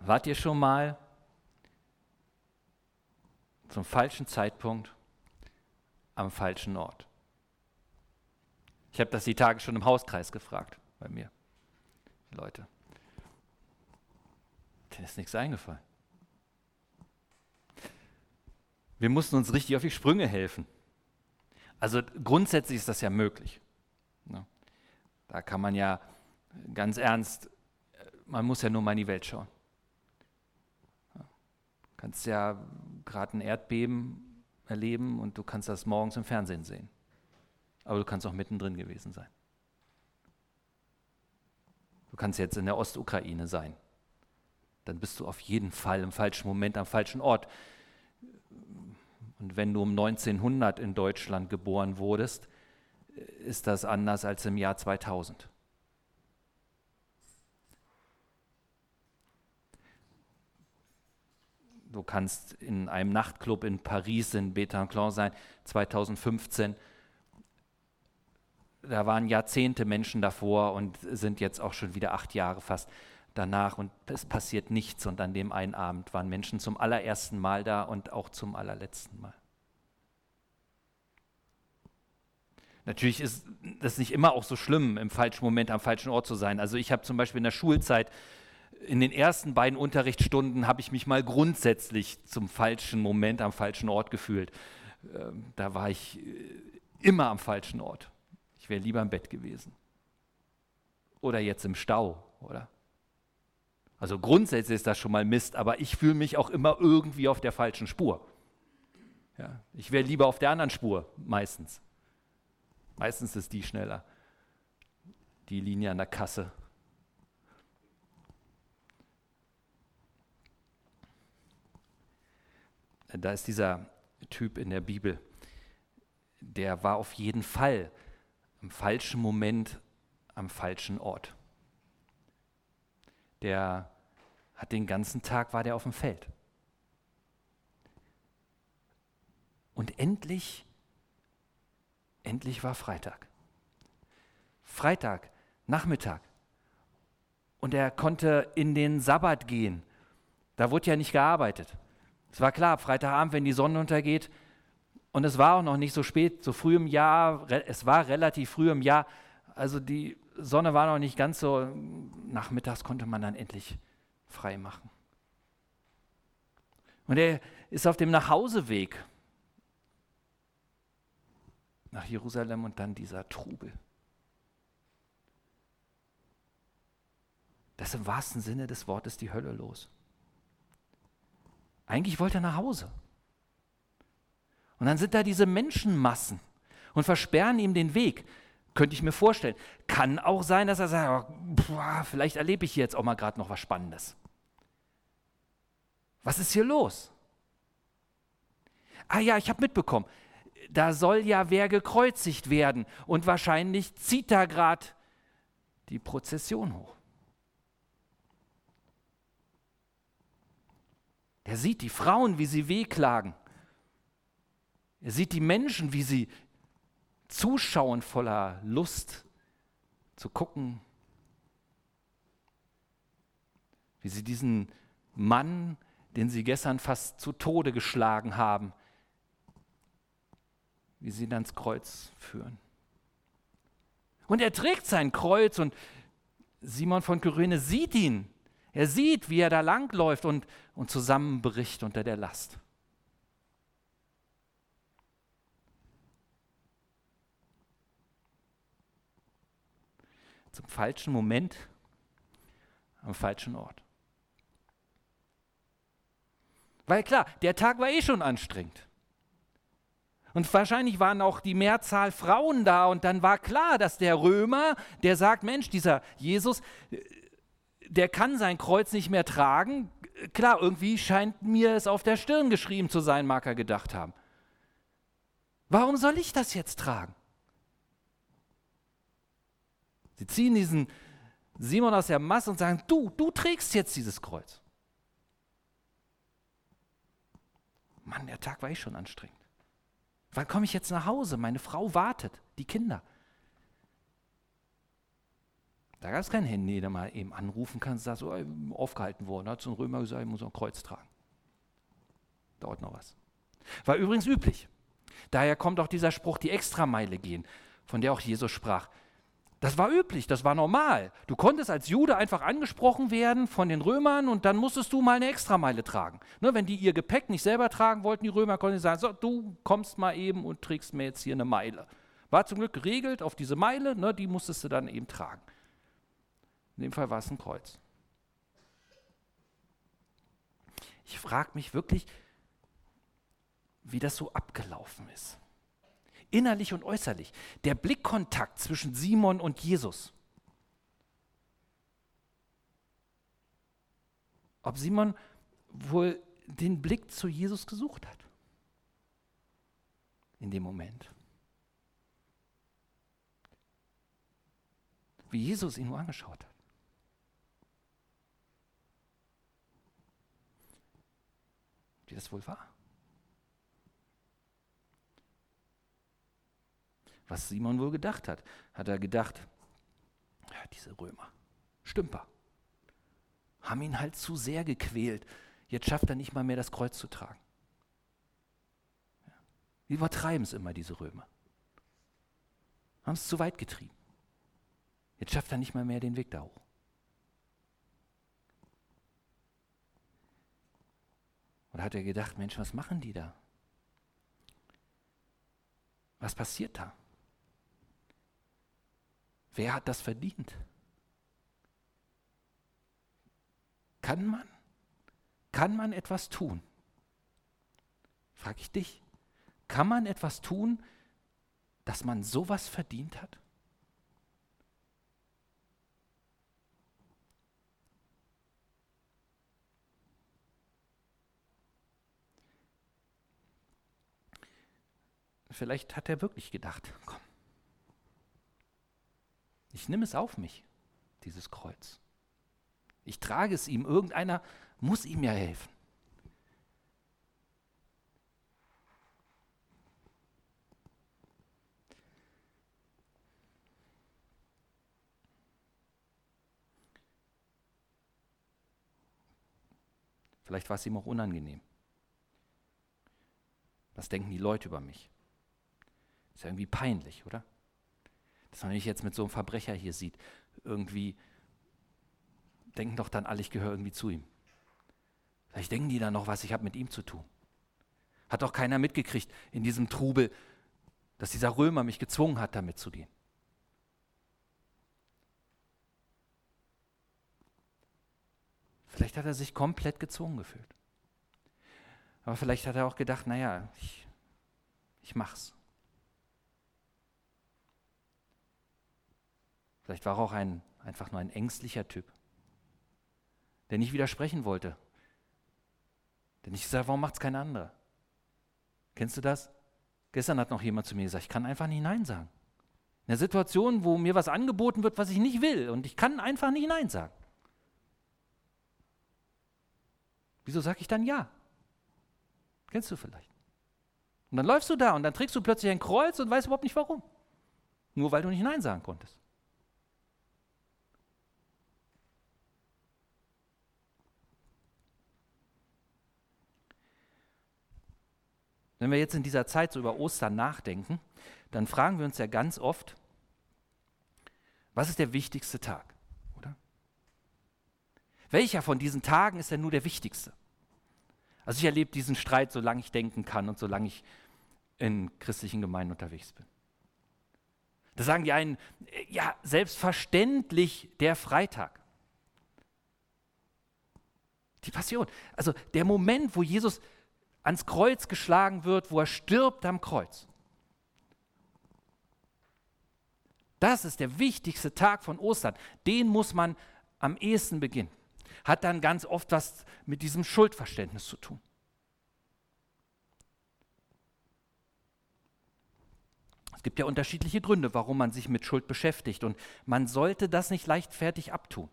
Wart ihr schon mal zum falschen Zeitpunkt am falschen Ort? Ich habe das die Tage schon im Hauskreis gefragt bei mir. Leute, denen ist nichts eingefallen. Wir mussten uns richtig auf die Sprünge helfen. Also grundsätzlich ist das ja möglich. Ne? Da kann man ja ganz ernst, man muss ja nur mal in die Welt schauen. Du kannst ja gerade ein Erdbeben erleben und du kannst das morgens im Fernsehen sehen. Aber du kannst auch mittendrin gewesen sein. Du kannst jetzt in der Ostukraine sein. Dann bist du auf jeden Fall im falschen Moment am falschen Ort. Und wenn du um 1900 in Deutschland geboren wurdest, ist das anders als im Jahr 2000. Du kannst in einem Nachtclub in Paris, in Bataclan sein, 2015. Da waren Jahrzehnte Menschen davor und sind jetzt auch schon wieder 8 Jahre fast danach und es passiert nichts. Und an dem einen Abend waren Menschen zum allerersten Mal da und auch zum allerletzten Mal. Natürlich ist das nicht immer auch so schlimm, im falschen Moment am falschen Ort zu sein. Also ich habe zum Beispiel in der Schulzeit, in den ersten beiden Unterrichtsstunden habe ich mich mal grundsätzlich zum falschen Moment am falschen Ort gefühlt. Da war ich immer am falschen Ort. Ich wäre lieber im Bett gewesen. Oder jetzt im Stau, oder? Also grundsätzlich ist das schon mal Mist, aber ich fühle mich auch immer irgendwie auf der falschen Spur. Ja, ich wäre lieber auf der anderen Spur, meistens. Meistens ist die schneller. Die Linie an der Kasse. Da ist dieser Typ in der Bibel, der war auf jeden Fall im falschen Moment am falschen Ort. Der hat den ganzen Tag, war der auf dem Feld. Und endlich war Freitag. Freitag, Nachmittag. Und er konnte in den Sabbat gehen. Da wurde ja nicht gearbeitet. Es war klar, Freitagabend, wenn die Sonne untergeht, und es war auch noch nicht so spät, so früh im Jahr, es war relativ früh im Jahr, also die Sonne war noch nicht ganz so, nachmittags konnte man dann endlich frei machen. Und er ist auf dem Nachhauseweg nach Jerusalem und dann dieser Trubel. Das ist im wahrsten Sinne des Wortes die Hölle los. Eigentlich wollte er nach Hause. Und dann sind da diese Menschenmassen und versperren ihm den Weg. Könnte ich mir vorstellen. Kann auch sein, dass er sagt, vielleicht erlebe ich hier jetzt auch mal gerade noch was Spannendes. Was ist hier los? Ah ja, ich habe mitbekommen, da soll ja wer gekreuzigt werden und wahrscheinlich zieht da gerade die Prozession hoch. Er sieht die Frauen, wie sie wehklagen. Er sieht die Menschen, wie sie zuschauen voller Lust zu gucken, wie sie diesen Mann, den sie gestern fast zu Tode geschlagen haben, wie sie ihn ans Kreuz führen. Und er trägt sein Kreuz und Simon von Kyrene sieht ihn. Er sieht, wie er da langläuft und zusammenbricht unter der Last. Zum falschen Moment, am falschen Ort. Weil klar, der Tag war schon anstrengend. Und wahrscheinlich waren auch die Mehrzahl Frauen da und dann war klar, dass der Römer, der sagt, Mensch, dieser Jesus, der kann sein Kreuz nicht mehr tragen. Klar, irgendwie scheint mir es auf der Stirn geschrieben zu sein, mag er gedacht haben. Warum soll ich das jetzt tragen? Sie ziehen diesen Simon aus der Masse und sagen, du trägst jetzt dieses Kreuz. Mann, der Tag war schon anstrengend. Wann komme ich jetzt nach Hause? Meine Frau wartet, die Kinder. Da gab es kein Handy, da mal eben anrufen kannst, sagst so, aufgehalten worden, hat so ein Römer gesagt, ich muss ein Kreuz tragen. Dauert noch was. War übrigens üblich. Daher kommt auch dieser Spruch, die Extrameile gehen, von der auch Jesus sprach. Das war üblich, das war normal. Du konntest als Jude einfach angesprochen werden von den Römern und dann musstest du mal eine Extrameile tragen. Ne, wenn die ihr Gepäck nicht selber tragen wollten, die Römer, konnten sie sagen, so, du kommst mal eben und trägst mir jetzt hier eine Meile. War zum Glück geregelt auf diese Meile, ne, die musstest du dann eben tragen. In dem Fall war es ein Kreuz. Ich frage mich wirklich, wie das so abgelaufen ist. Innerlich und äußerlich. Der Blickkontakt zwischen Simon und Jesus. Ob Simon wohl den Blick zu Jesus gesucht hat. In dem Moment. Wie Jesus ihn nur angeschaut hat. Wie das wohl war. Was Simon wohl gedacht hat. Hat er gedacht, ja, diese Römer, Stümper, haben ihn halt zu sehr gequält. Jetzt schafft er nicht mal mehr das Kreuz zu tragen. Ja. Die übertreiben es immer, diese Römer. Haben es zu weit getrieben. Jetzt schafft er nicht mal mehr den Weg da hoch. Oder hat er gedacht, Mensch, was machen die da? Was passiert da? Wer hat das verdient? Kann man etwas tun? Frag ich dich. Kann man etwas tun, dass man sowas verdient hat? Vielleicht hat er wirklich gedacht, komm, ich nehme es auf mich, dieses Kreuz. Ich trage es ihm, irgendeiner muss ihm ja helfen. Vielleicht war es ihm auch unangenehm. Was denken die Leute über mich? Ist ja irgendwie peinlich, oder? Dass man mich jetzt mit so einem Verbrecher hier sieht. Irgendwie denken doch dann alle, ich gehöre irgendwie zu ihm. Vielleicht denken die dann noch, was ich habe mit ihm zu tun. Hat doch keiner mitgekriegt in diesem Trubel, dass dieser Römer mich gezwungen hat, damit zu gehen. Vielleicht hat er sich komplett gezwungen gefühlt. Aber vielleicht hat er auch gedacht, naja, ich mach's. Vielleicht war er auch einfach nur ein ängstlicher Typ, der nicht widersprechen wollte. Der nicht gesagt, warum macht es kein anderer? Kennst du das? Gestern hat noch jemand zu mir gesagt, ich kann einfach nicht Nein sagen. In einer Situation, wo mir was angeboten wird, was ich nicht will, und ich kann einfach nicht Nein sagen. Wieso sage ich dann Ja? Kennst du vielleicht? Und dann läufst du da und dann trägst du plötzlich ein Kreuz und weißt überhaupt nicht warum. Nur weil du nicht Nein sagen konntest. Wenn wir jetzt in dieser Zeit so über Ostern nachdenken, dann fragen wir uns ja ganz oft, was ist der wichtigste Tag, oder? Welcher von diesen Tagen ist denn nur der wichtigste? Also ich erlebe diesen Streit, solange ich denken kann und solange ich in christlichen Gemeinden unterwegs bin. Da sagen die einen, ja, selbstverständlich der Freitag. Die Passion. Also der Moment, wo Jesus ans Kreuz geschlagen wird, wo er stirbt am Kreuz. Das ist der wichtigste Tag von Ostern. Den muss man am ehesten beginnen. Hat dann ganz oft was mit diesem Schuldverständnis zu tun. Es gibt ja unterschiedliche Gründe, warum man sich mit Schuld beschäftigt, und man sollte das nicht leichtfertig abtun.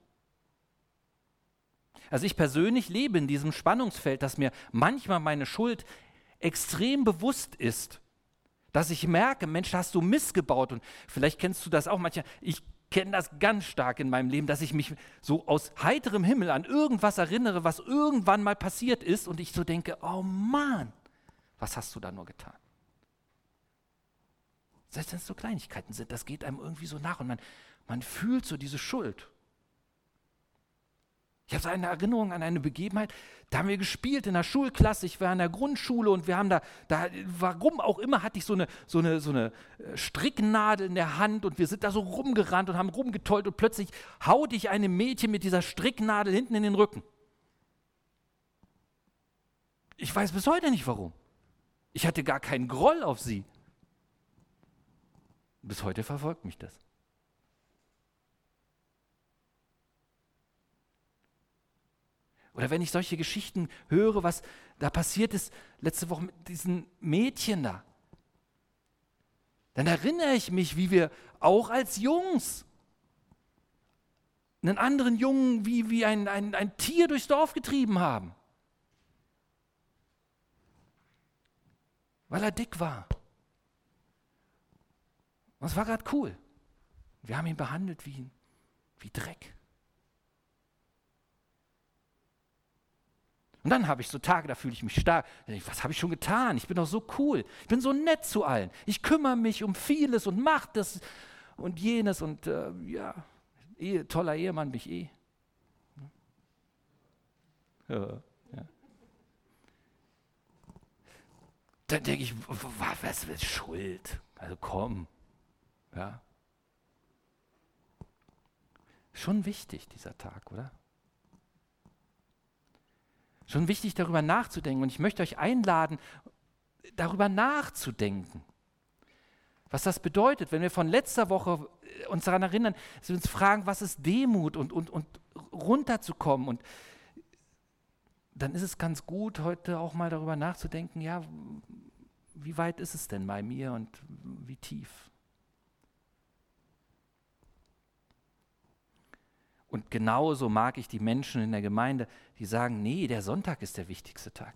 Also ich persönlich lebe in diesem Spannungsfeld, dass mir manchmal meine Schuld extrem bewusst ist, dass ich merke, Mensch, da hast du Mist gebaut, und vielleicht kennst du das auch manchmal, ich kenne das ganz stark in meinem Leben, dass ich mich so aus heiterem Himmel an irgendwas erinnere, was irgendwann mal passiert ist und ich so denke, oh Mann, was hast du da nur getan? Selbst wenn es so Kleinigkeiten sind, das geht einem irgendwie so nach und man fühlt so diese Schuld. Ich habe so eine Erinnerung an eine Begebenheit, da haben wir gespielt in der Schulklasse, ich war in der Grundschule und wir haben da warum auch immer, hatte ich so eine Stricknadel in der Hand und wir sind da so rumgerannt und haben rumgetollt und plötzlich haute ich einem Mädchen mit dieser Stricknadel hinten in den Rücken. Ich weiß bis heute nicht warum. Ich hatte gar keinen Groll auf sie. Bis heute verfolgt mich das. Oder wenn ich solche Geschichten höre, was da passiert ist letzte Woche mit diesen Mädchen da, dann erinnere ich mich, wie wir auch als Jungs einen anderen Jungen wie ein Tier durchs Dorf getrieben haben, weil er dick war. Und es war gerade cool. Wir haben ihn behandelt wie Dreck. Und dann habe ich so Tage, da fühle ich mich stark. Was habe ich schon getan? Ich bin doch so cool. Ich bin so nett zu allen. Ich kümmere mich um vieles und mache das und jenes. Und toller Ehemann bin ich . Ja. Dann denke ich, was ist Schuld? Also komm. Ja. Schon wichtig, dieser Tag, oder? Schon wichtig, darüber nachzudenken. Und ich möchte euch einladen, darüber nachzudenken. Was das bedeutet, wenn wir von letzter Woche uns daran erinnern, dass wir uns fragen, was ist Demut und runterzukommen. Und dann ist es ganz gut, heute auch mal darüber nachzudenken, ja, wie weit ist es denn bei mir und wie tief? Und genauso mag ich die Menschen in der Gemeinde, die sagen, nee, der Sonntag ist der wichtigste Tag.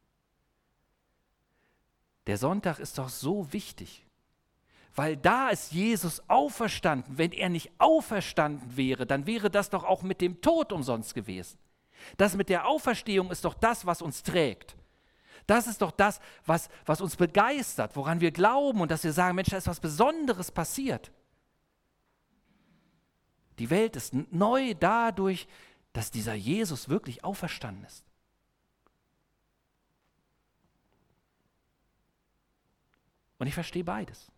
Der Sonntag ist doch so wichtig, weil da ist Jesus auferstanden. Wenn er nicht auferstanden wäre, dann wäre das doch auch mit dem Tod umsonst gewesen. Das mit der Auferstehung ist doch das, was uns trägt. Das ist doch das, was uns begeistert, woran wir glauben und dass wir sagen, Mensch, da ist was Besonderes passiert. Die Welt ist neu dadurch, dass dieser Jesus wirklich auferstanden ist. Und ich verstehe beides.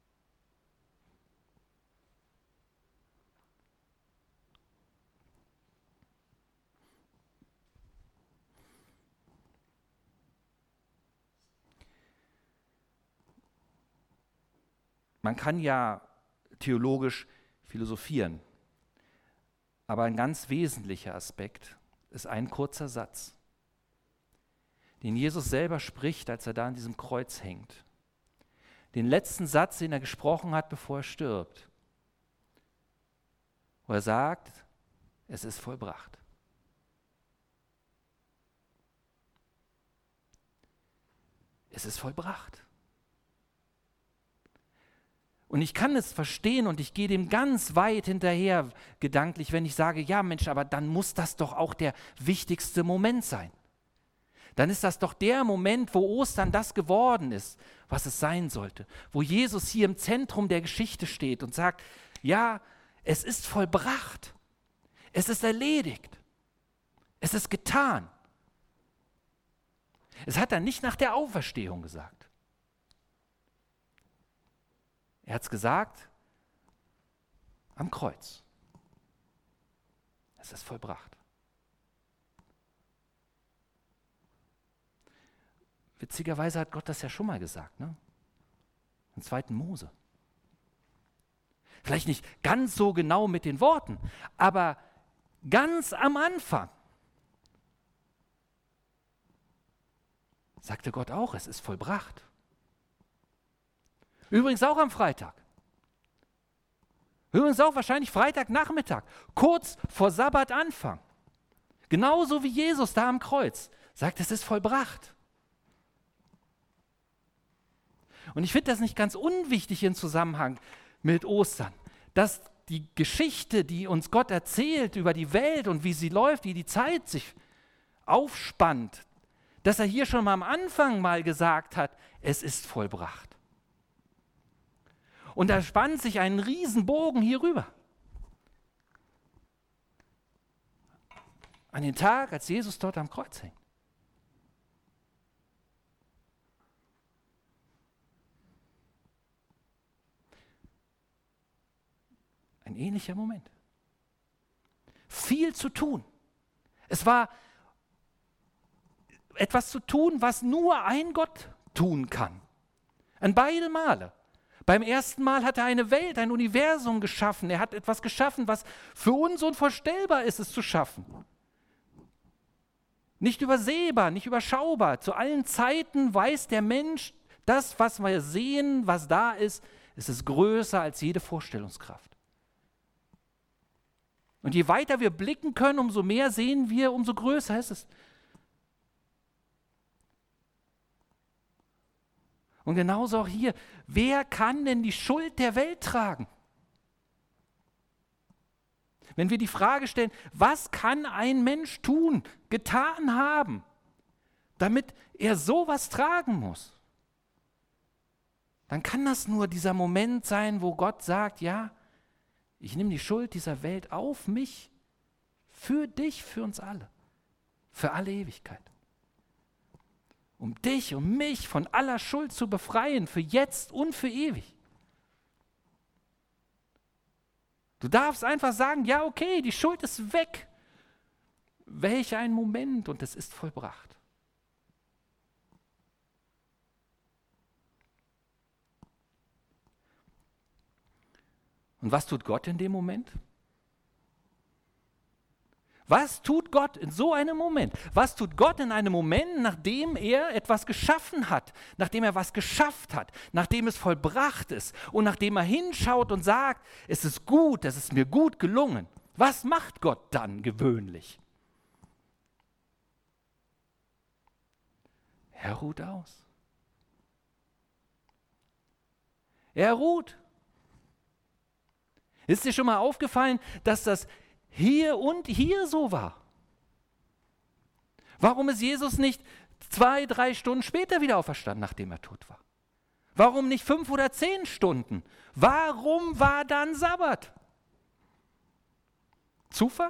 Man kann ja theologisch philosophieren. Aber ein ganz wesentlicher Aspekt ist ein kurzer Satz, den Jesus selber spricht, als er da an diesem Kreuz hängt. Den letzten Satz, den er gesprochen hat, bevor er stirbt. Wo er sagt, es ist vollbracht. Es ist vollbracht. Und ich kann es verstehen und ich gehe dem ganz weit hinterher gedanklich, wenn ich sage, ja Mensch, aber dann muss das doch auch der wichtigste Moment sein. Dann ist das doch der Moment, wo Ostern das geworden ist, was es sein sollte. Wo Jesus hier im Zentrum der Geschichte steht und sagt, ja, es ist vollbracht. Es ist erledigt. Es ist getan. Es hat er nicht nach der Auferstehung gesagt. Er hat es gesagt am Kreuz. Es ist vollbracht. Witzigerweise hat Gott das ja schon mal gesagt, ne? Im 2. Mose. Vielleicht nicht ganz so genau mit den Worten, aber ganz am Anfang sagte Gott auch, es ist vollbracht. Übrigens auch am Freitag. Übrigens auch wahrscheinlich Freitagnachmittag, kurz vor Sabbatanfang. Genauso wie Jesus da am Kreuz sagt, es ist vollbracht. Und ich finde das nicht ganz unwichtig im Zusammenhang mit Ostern, dass die Geschichte, die uns Gott erzählt über die Welt und wie sie läuft, wie die Zeit sich aufspannt, dass er hier schon mal am Anfang mal gesagt hat, es ist vollbracht. Und da spannt sich ein Riesenbogen hier rüber. An den Tag, als Jesus dort am Kreuz hängt. Ein ähnlicher Moment. Viel zu tun. Es war etwas zu tun, was nur ein Gott tun kann. An beide Male. Beim ersten Mal hat er eine Welt, ein Universum geschaffen. Er hat etwas geschaffen, was für uns unvorstellbar ist, es zu schaffen. Nicht übersehbar, nicht überschaubar. Zu allen Zeiten weiß der Mensch, das, was wir sehen, was da ist, es ist größer als jede Vorstellungskraft. Und je weiter wir blicken können, umso mehr sehen wir, umso größer ist es. Und genauso auch hier, wer kann denn die Schuld der Welt tragen? Wenn wir die Frage stellen, was kann ein Mensch tun, getan haben, damit er sowas tragen muss, dann kann das nur dieser Moment sein, wo Gott sagt, ja, ich nehme die Schuld dieser Welt auf mich, für dich, für uns alle, für alle Ewigkeit. Um dich und mich von aller Schuld zu befreien, für jetzt und für ewig. Du darfst einfach sagen, ja okay, die Schuld ist weg. Welch ein Moment und es ist vollbracht. Und was tut Gott in dem Moment? Was tut Gott in so einem Moment? Was tut Gott in einem Moment, nachdem er etwas geschaffen hat, nachdem er was geschafft hat, nachdem es vollbracht ist und nachdem er hinschaut und sagt, es ist gut, es ist mir gut gelungen? Was macht Gott dann gewöhnlich? Er ruht aus. Er ruht. Ist dir schon mal aufgefallen, dass das hier und hier so war? Warum ist Jesus nicht 2, 3 Stunden später wieder auferstanden, nachdem er tot war? Warum nicht 5 oder 10 Stunden? Warum war dann Sabbat? Zufall?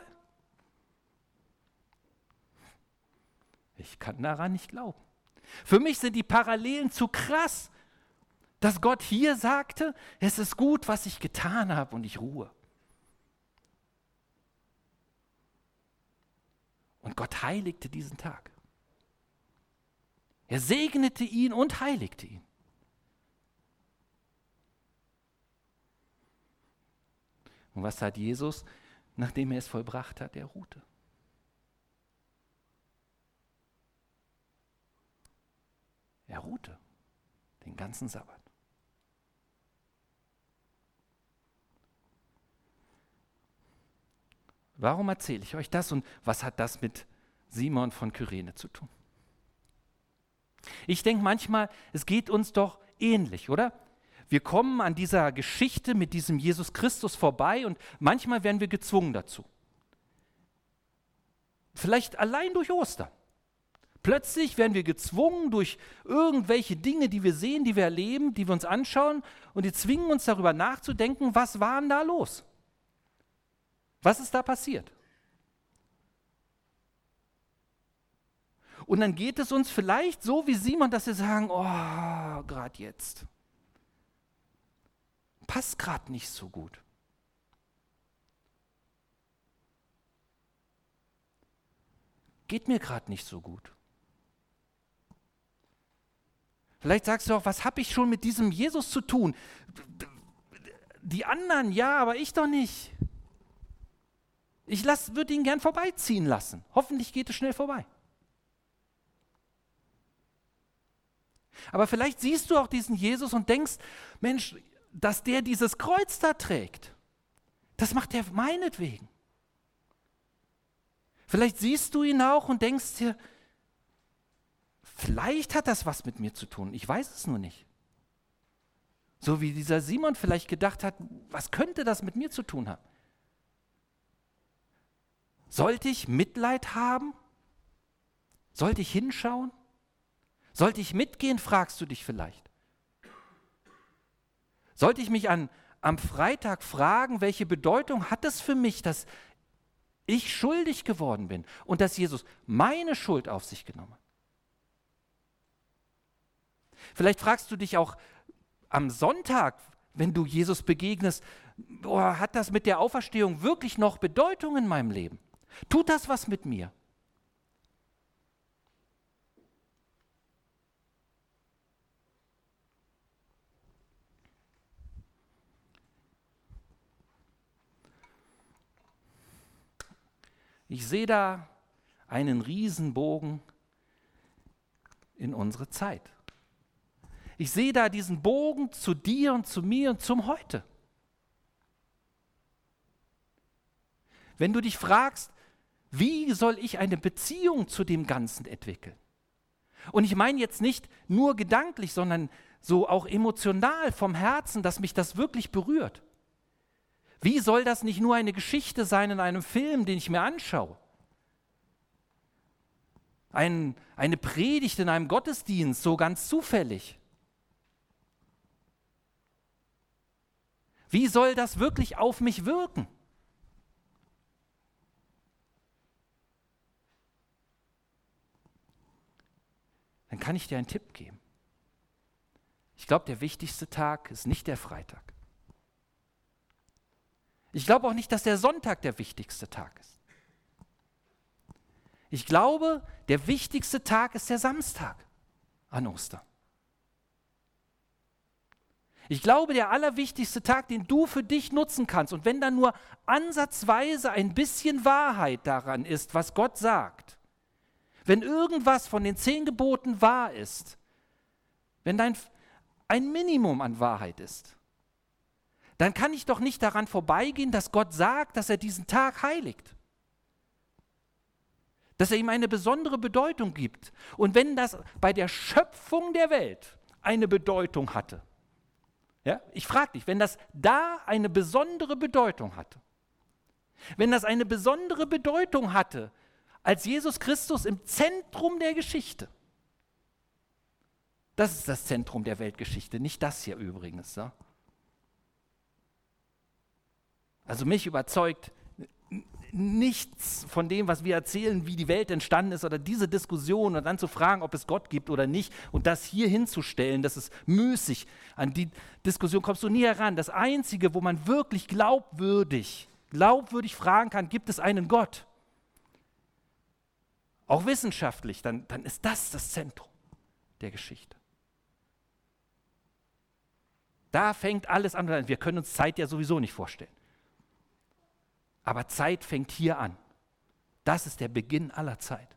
Ich kann daran nicht glauben. Für mich sind die Parallelen zu krass, dass Gott hier sagte, es ist gut, was ich getan habe und ich ruhe. Und Gott heiligte diesen Tag. Er segnete ihn und heiligte ihn. Und was tat Jesus, nachdem er es vollbracht hat? Er ruhte. Er ruhte den ganzen Sabbat. Warum erzähle ich euch das und was hat das mit Simon von Kyrene zu tun? Ich denke manchmal, es geht uns doch ähnlich, oder? Wir kommen an dieser Geschichte mit diesem Jesus Christus vorbei und manchmal werden wir gezwungen dazu. Vielleicht allein durch Ostern. Plötzlich werden wir gezwungen durch irgendwelche Dinge, die wir sehen, die wir erleben, die wir uns anschauen und die zwingen uns darüber nachzudenken, was war denn da los? Was ist da passiert? Und dann geht es uns vielleicht so wie Simon, dass wir sagen, oh, gerade jetzt. Passt gerade nicht so gut. Geht mir gerade nicht so gut. Vielleicht sagst du auch, was habe ich schon mit diesem Jesus zu tun? Die anderen, ja, aber ich doch nicht. Ich würde ihn gern vorbeiziehen lassen. Hoffentlich geht es schnell vorbei. Aber vielleicht siehst du auch diesen Jesus und denkst, Mensch, dass der dieses Kreuz da trägt, das macht er meinetwegen. Vielleicht siehst du ihn auch und denkst dir, vielleicht hat das was mit mir zu tun, ich weiß es nur nicht. So wie dieser Simon vielleicht gedacht hat, was könnte das mit mir zu tun haben? Sollte ich Mitleid haben? Sollte ich hinschauen? Sollte ich mitgehen, fragst du dich vielleicht. Sollte ich mich am Freitag fragen, welche Bedeutung hat es für mich, dass ich schuldig geworden bin und dass Jesus meine Schuld auf sich genommen hat? Vielleicht fragst du dich auch am Sonntag, wenn du Jesus begegnest, hat das mit der Auferstehung wirklich noch Bedeutung in meinem Leben? Tut das was mit mir? Ich sehe da einen Riesenbogen in unsere Zeit. Ich sehe da diesen Bogen zu dir und zu mir und zum Heute. Wenn du dich fragst, wie soll ich eine Beziehung zu dem Ganzen entwickeln? Und ich meine jetzt nicht nur gedanklich, sondern so auch emotional vom Herzen, dass mich das wirklich berührt. Wie soll das nicht nur eine Geschichte sein in einem Film, den ich mir anschaue? Eine Predigt in einem Gottesdienst, so ganz zufällig. Wie soll das wirklich auf mich wirken? Dann kann ich dir einen Tipp geben. Ich glaube, der wichtigste Tag ist nicht der Freitag. Ich glaube auch nicht, dass der Sonntag der wichtigste Tag ist. Ich glaube, der wichtigste Tag ist der Samstag an Ostern. Ich glaube, der allerwichtigste Tag, den du für dich nutzen kannst, und wenn da nur ansatzweise ein bisschen Wahrheit daran ist, was Gott sagt, wenn irgendwas von den 10 Geboten wahr ist, wenn ein Minimum an Wahrheit ist, dann kann ich doch nicht daran vorbeigehen, dass Gott sagt, dass er diesen Tag heiligt. Dass er ihm eine besondere Bedeutung gibt. Und wenn das bei der Schöpfung der Welt eine Bedeutung hatte, ja, ich frage dich, wenn das da eine besondere Bedeutung hatte, wenn das eine besondere Bedeutung hatte, als Jesus Christus im Zentrum der Geschichte, das ist das Zentrum der Weltgeschichte, nicht das hier übrigens. Ja? Also mich überzeugt nichts von dem, was wir erzählen, wie die Welt entstanden ist oder diese Diskussion und dann zu fragen, ob es Gott gibt oder nicht und das hier hinzustellen, das ist müßig. An die Diskussion kommst du nie heran. Das Einzige, wo man wirklich glaubwürdig fragen kann, gibt es einen Gott? Auch wissenschaftlich, dann ist das Zentrum der Geschichte. Da fängt alles an. Wir können uns Zeit ja sowieso nicht vorstellen. Aber Zeit fängt hier an. Das ist der Beginn aller Zeit.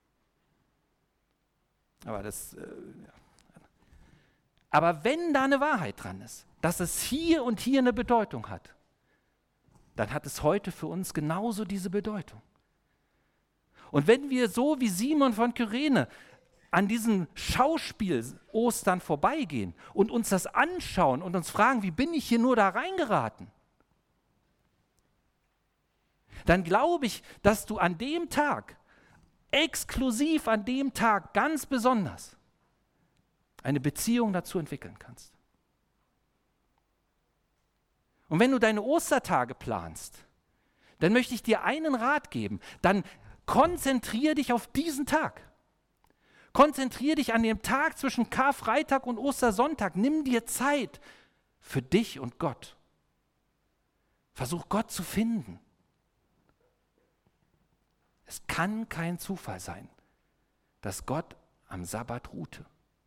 Aber wenn da eine Wahrheit dran ist, dass es hier und hier eine Bedeutung hat, dann hat es heute für uns genauso diese Bedeutung. Und wenn wir so wie Simon von Kyrene an diesem Schauspiel Ostern vorbeigehen und uns das anschauen und uns fragen, wie bin ich hier nur da reingeraten? Dann glaube ich, dass du an dem Tag, exklusiv an dem Tag, ganz besonders eine Beziehung dazu entwickeln kannst. Und wenn du deine Ostertage planst, dann möchte ich dir einen Rat geben. Dann konzentriere dich auf diesen Tag. Konzentriere dich an dem Tag zwischen Karfreitag und Ostersonntag. Nimm dir Zeit für dich und Gott. Versuch Gott zu finden. Es kann kein Zufall sein, dass Gott am Sabbat ruhte.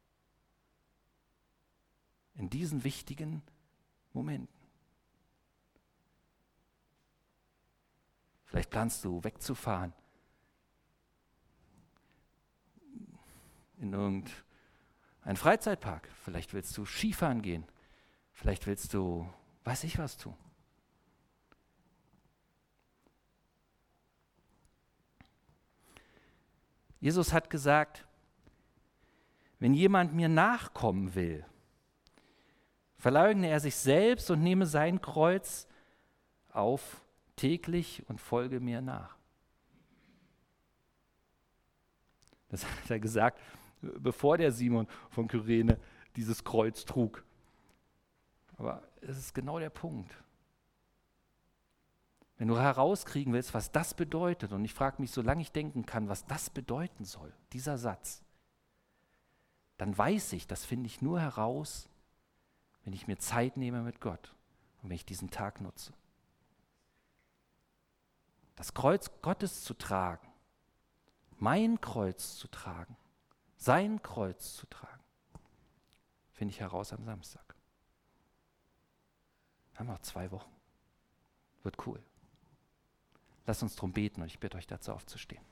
In diesen wichtigen Momenten. Vielleicht planst du wegzufahren in irgendeinen Freizeitpark. Vielleicht willst du Skifahren gehen. Vielleicht willst du, weiß ich was tun. Jesus hat gesagt, wenn jemand mir nachkommen will, Verleugne er sich selbst und nehme sein Kreuz auf täglich und folge mir nach. Das hat er gesagt, bevor der Simon von Kyrene dieses Kreuz trug. Aber es ist genau der Punkt. Wenn du herauskriegen willst, was das bedeutet, und ich frage mich, solange ich denken kann, was das bedeuten soll, dieser Satz, dann weiß ich, das finde ich nur heraus, wenn ich mir Zeit nehme mit Gott und wenn ich diesen Tag nutze. Das Kreuz Gottes zu tragen, mein Kreuz zu tragen, sein Kreuz zu tragen, finde ich heraus am Samstag. Wir haben noch 2 Wochen. Wird cool. Lasst uns drum beten und ich bitte euch dazu aufzustehen.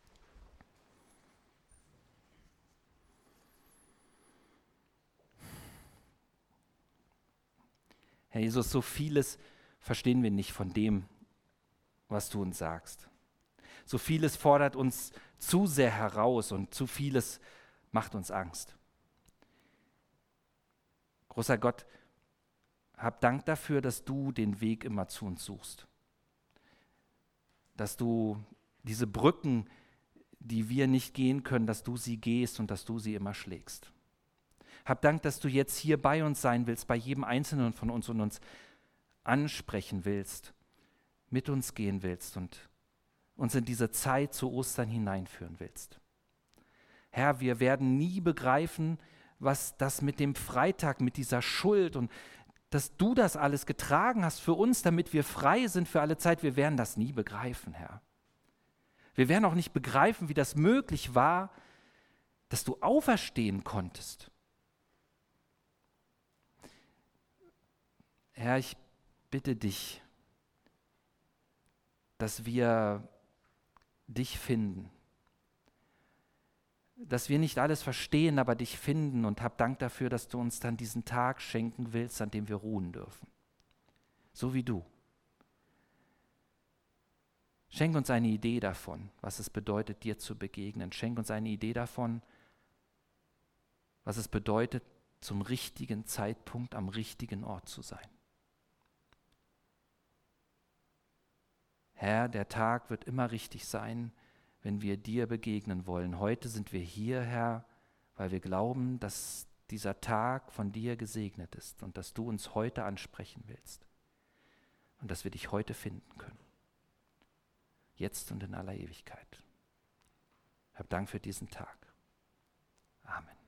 Herr Jesus, so vieles verstehen wir nicht von dem, was du uns sagst. So vieles fordert uns zu sehr heraus und zu vieles macht uns Angst. Großer Gott, hab Dank dafür, dass du den Weg immer zu uns suchst. Dass du diese Brücken, die wir nicht gehen können, dass du sie gehst und dass du sie immer schlägst. Hab Dank, dass du jetzt hier bei uns sein willst, bei jedem Einzelnen von uns und uns ansprechen willst, mit uns gehen willst und uns in diese Zeit zu Ostern hineinführen willst. Herr, wir werden nie begreifen, was das mit dem Freitag, mit dieser Schuld und dass du das alles getragen hast für uns, damit wir frei sind für alle Zeit, wir werden das nie begreifen, Herr. Wir werden auch nicht begreifen, wie das möglich war, dass du auferstehen konntest. Herr, ich bitte dich, dass wir dich finden. Dass wir nicht alles verstehen, aber dich finden und hab Dank dafür, dass du uns dann diesen Tag schenken willst, an dem wir ruhen dürfen. So wie du. Schenk uns eine Idee davon, was es bedeutet, dir zu begegnen. Schenk uns eine Idee davon, was es bedeutet, zum richtigen Zeitpunkt am richtigen Ort zu sein. Herr, der Tag wird immer richtig sein, wenn wir dir begegnen wollen. Heute sind wir hier, Herr, weil wir glauben, dass dieser Tag von dir gesegnet ist und dass du uns heute ansprechen willst und dass wir dich heute finden können. Jetzt und in aller Ewigkeit. Hab Dank für diesen Tag. Amen.